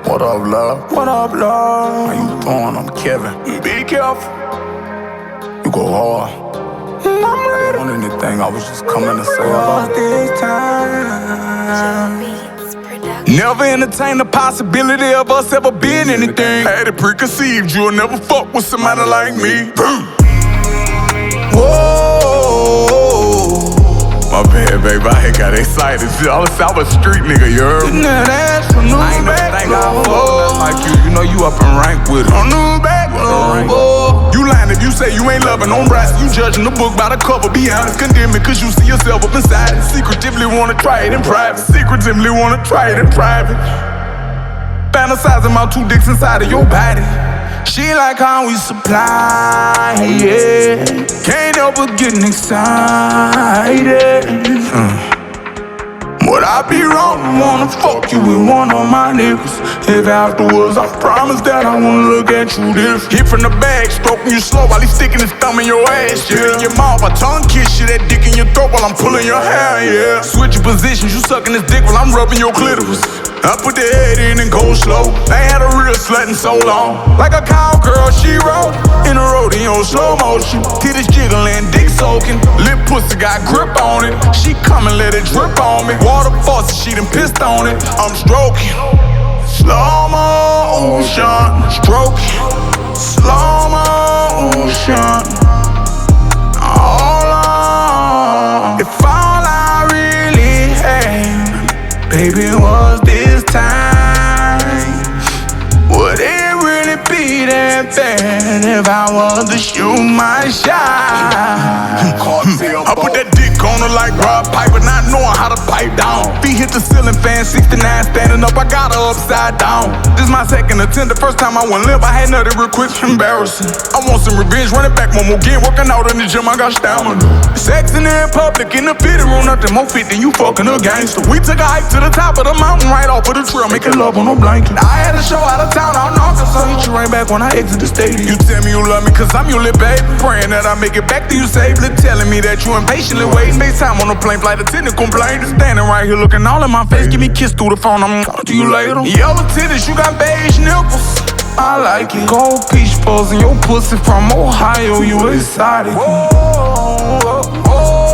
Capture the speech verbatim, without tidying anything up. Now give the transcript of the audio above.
What up, love? What up, love? How you doing? I'm Kevin. Be careful. You go hard. I'm ready. On anything, I was just coming to say All hello. this time. Never entertain the possibility of us ever being anything. Had it preconceived, you'll never fuck with somebody like me. Whoa. My bad, baby, I ain't got excited. I was, I was a street nigga, you heard me? Now that's for new I ain't never back think I was love. like you. You know you up in rank with it. On new back love. You lying if you say you ain't loving on Bryce. You judging the book by the cover. Be honest, condemn it, cause you see yourself up inside it. Secretively wanna try it in private. Secretively wanna try it in private. Fantasizing about two dicks inside of your body. She like how we supply, yeah. Can't help but getting excited. Uh. Would I be wrong to wanna fuck you with one of my niggas? If afterwards I promise that I won't look at you different. Hit from the bag, stroking you slow while he sticking his thumb in your ass, yeah. In your mouth, I tongue kiss you, that dick in your throat while I'm pulling your hair, yeah. Switching positions, you sucking this dick while I'm rubbing your clitoris. I put the head in and go slow. I ain't had a real slut in so long. Like a cowgirl, she rolled in a rodeo, slow motion. Titties jiggling, dick soaking. Lip pussy got grip on it. She come and let it drip on me. Water faucet, she done pissed on it. I'm stroking, slow motion. Stroking, slow motion. All on. If all I really had, baby, was this time, would it really be that bad if I was to shoot my shot? I put that dick on her like Rob Piper, not knowing how to pipe down. Feet hit the ceiling fan, sixty-nine standing up, I got her upside down. This my second attempt, the first time I went limp, I had nothing real quick, embarrassing. I want some revenge, running back one more game, working out in the gym, I got stamina. Sexing in public, in the fitting room, nothing more fit than you fucking a gangster. We took a hike to the top of the mountain, right off of the trail, making love on no blanket. I had a show out of town, out in Arkansas, hit you right back when I exit the stadium. You tell me you love me, cause I'm your little baby. Praying that I make it back to you safely, telling me that you impatiently waiting. FaceTime on the plane, flight attendant complaining. Standing right here looking all in my face, give me a kiss through the phone, I'm talking to you later. Yellow titties, you got beige nipples, I like it. Gold peach fuzz and your pussy from Ohio, you exotic. Whoa, whoa, whoa.